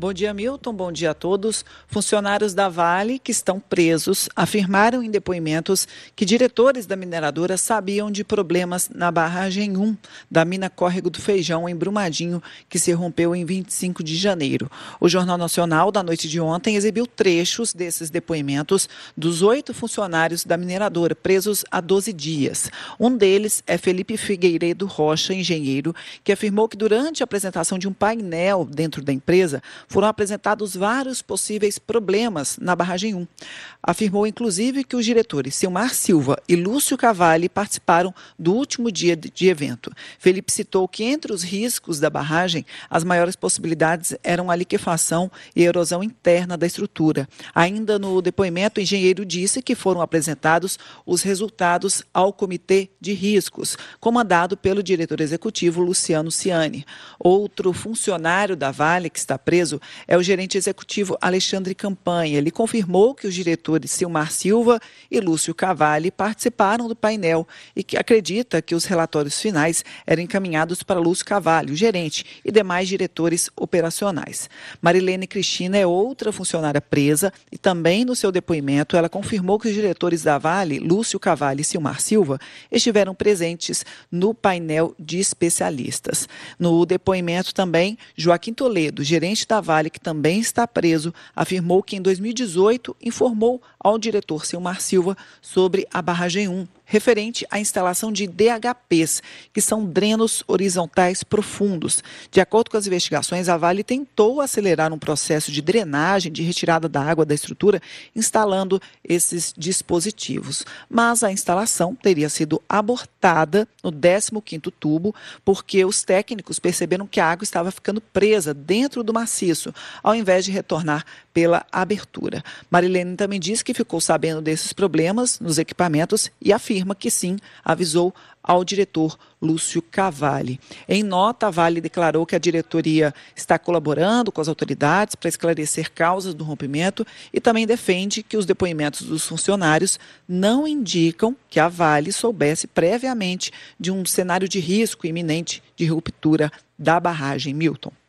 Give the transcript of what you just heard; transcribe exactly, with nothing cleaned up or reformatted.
Bom dia, Milton. Bom dia a todos. Funcionários da Vale que estão presos afirmaram em depoimentos que diretores da mineradora sabiam de problemas na barragem um da mina Córrego do Feijão, em Brumadinho, que se rompeu em vinte e cinco de janeiro. O Jornal Nacional, da noite de ontem, exibiu trechos desses depoimentos dos oito funcionários da mineradora, presos há doze dias. Um deles é Felipe Figueiredo Rocha, engenheiro, que afirmou que durante a apresentação de um painel dentro da empresa, foram apresentados vários possíveis problemas na barragem um. Afirmou, inclusive, que os diretores Silmar Silva e Lúcio Cavalli participaram do último dia de evento. Felipe citou que, entre os riscos da barragem, as maiores possibilidades eram a liquefação e erosão interna da estrutura. Ainda no depoimento, o engenheiro disse que foram apresentados os resultados ao Comitê de Riscos, comandado pelo diretor executivo Luciano Ciani. Outro funcionário da Vale que está preso é o gerente executivo Alexandre Campanha. Ele confirmou que os diretores Silmar Silva e Lúcio Cavalli participaram do painel e que acredita que os relatórios finais eram encaminhados para Lúcio Cavalli, o gerente, e demais diretores operacionais. Marilene Cristina é outra funcionária presa e também no seu depoimento ela confirmou que os diretores da Vale, Lúcio Cavalli e Silmar Silva, estiveram presentes no painel de especialistas. No depoimento também, Joaquim Toledo, gerente da Vale, que também está preso, afirmou que em dois mil e dezoito informou ao diretor Silmar Silva sobre a barragem um, referente à instalação de D H Ps, que são drenos horizontais profundos. De acordo com as investigações, a Vale tentou acelerar um processo de drenagem, de retirada da água da estrutura, instalando esses dispositivos. Mas a instalação teria sido abortada no décimo quinto tubo, porque os técnicos perceberam que a água estava ficando presa dentro do maciço, ao invés de retornar pela abertura. Marilene também disse que ficou sabendo desses problemas nos equipamentos e afirma que sim, avisou ao diretor Lúcio Cavalli. Em nota, a Vale declarou que a diretoria está colaborando com as autoridades para esclarecer causas do rompimento e também defende que os depoimentos dos funcionários não indicam que a Vale soubesse previamente de um cenário de risco iminente de ruptura da barragem. Milton.